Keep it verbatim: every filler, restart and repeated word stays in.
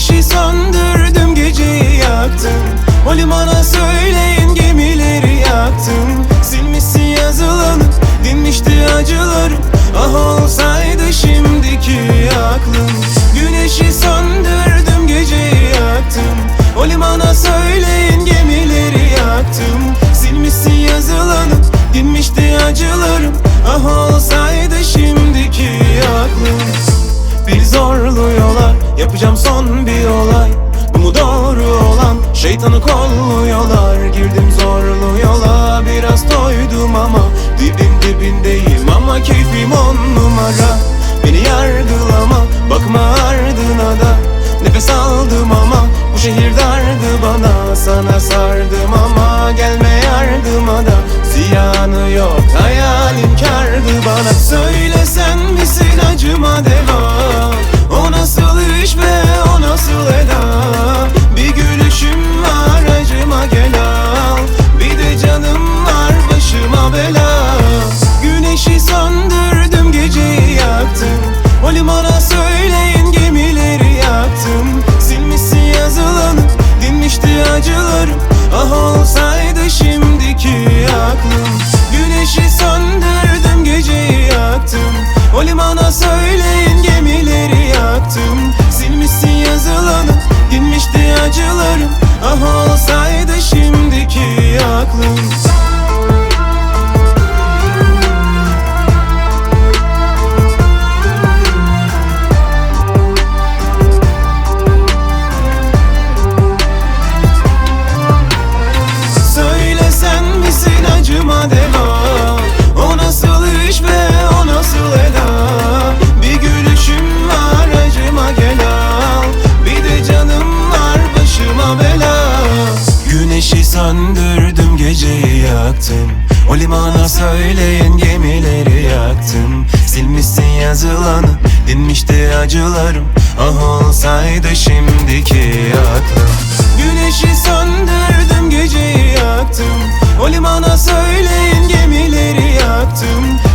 Güneşi söndürdüm, geceyi yaktım. O limana söyleyin, gemileri yaktım. Silmişsin yazılanı, dinmişti acılarım. Ah olsaydı şimdiki aklım. Güneşi söndürdüm, geceyi yaktım. O limana söyleyin, gemileri yaktım. Silmişsin yazılanı, dinmişti acılarım. Ah olsaydı şimdiki aklım. Bir zorlu yola yapacağım son bir olay. Bu mu doğru olan? Şeytanı kolluyorlar. Girdim zorlu yola, biraz toydum ama dibin dibindeyim ama keyfim on numara. Beni yargılama, bakma ardına da. Nefes aldım ama bu şehir dardı bana. Sana sardım ama gelme yardıma da. Ziyanı yok, hayalin kârdı bana. Söylesen misin acıma deva? O nasıl iş ve o nasıl eda? Bir gülüşüm var, acıma gel al. Bir de canım var, başıma bela. Güneşi söndürdüm, geceyi yaktım. O limana söyleyin, gemileri yaktım. Silmişsin yazılanı, dinmişti acılarım. Ah olsaydı şimdiki aklım. Güneşi söndürdüm, geceyi yaktım. O limana söyleyin, gemileri yaktım. Silmişsin yazılanı, dinmişti acılarım. Ah olsaydı şimdiki aklım. Söylesen misin acıma deva? O nasıl iş ve o nasıl eda? Bir gülüşüm var, acıma gel al. Bir de canım var, başıma bela. Güneşi söndürdüm, geceyi yaktım. O limana söyleyin, gemileri yaktım. Silmişsin yazılanı, dinmişti acılarım. Ah olsaydı şimdiki aklım. Güneşi söndürdüm, geceyi yaktım. O limana söyleyin, gemileri yaktım.